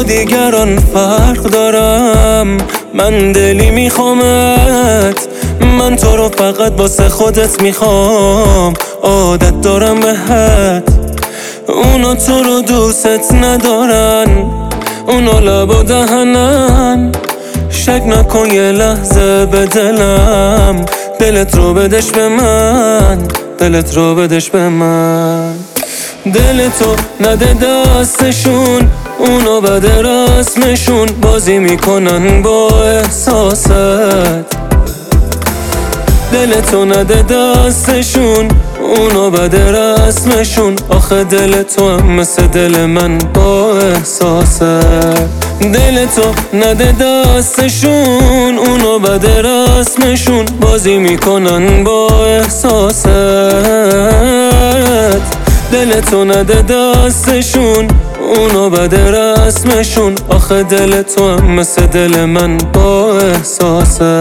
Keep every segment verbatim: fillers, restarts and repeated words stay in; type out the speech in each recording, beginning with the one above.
دیگران فرق دارم، من دلی میخوامت، من تو رو فقط واسه خودت میخوام، عادت دارم بهت. اونا تو رو دوست ندارن، اونا لب و دهنن، شک نکن یه لحظه به دلم، دلت رو بدش به من، دلت رو بدش به من. دلتو نده دستشون، اونا بده رسمشون، بازی میکنن با احساست. دلتو نده دستشون، اونا بده رسمشون، آخه دل تو هم مثل دل من با احساسه. دلتو نده دستشون، اونا بده رسمشون، بازی میکنن با احساست. دلتو نده دستشون، اونا بده رسمشون، آخه دل تو هم مثل دل من با احساسه.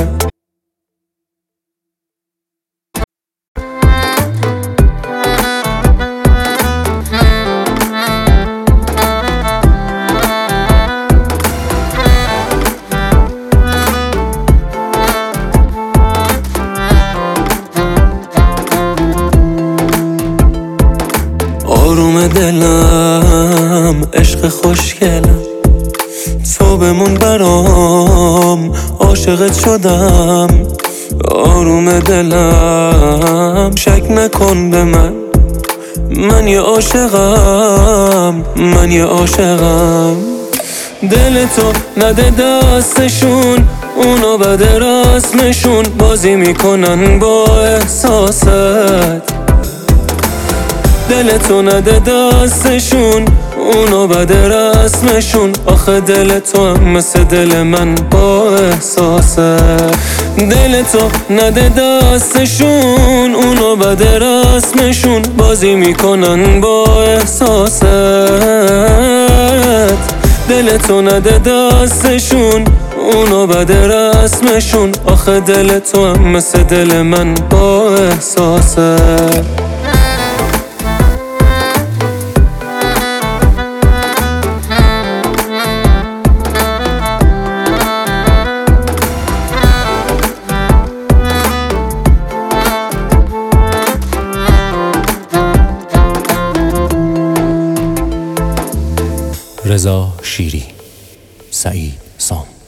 آروم دلم، عشق خوشگلم، تو بمون برام، عاشقت شدم. آروم دلم، شک نکن به من، من یه عاشقم، من یه عاشقم. دلتو نده دستشون، اونا بده رسمشون، بازی میکنن با احساست. دلتو نده دستشون، اونا بده رسمشون، آخه دل تو هم مثل دل من با احساسه. دلتو نده دستشون، اونا بده رسمشون، بازی میکنن با احساست. دلتو نده دستشون، اونا بده رسمشون، آخه دل تو هم مثل دل من با احساسه. رضا شیری، سعید سام.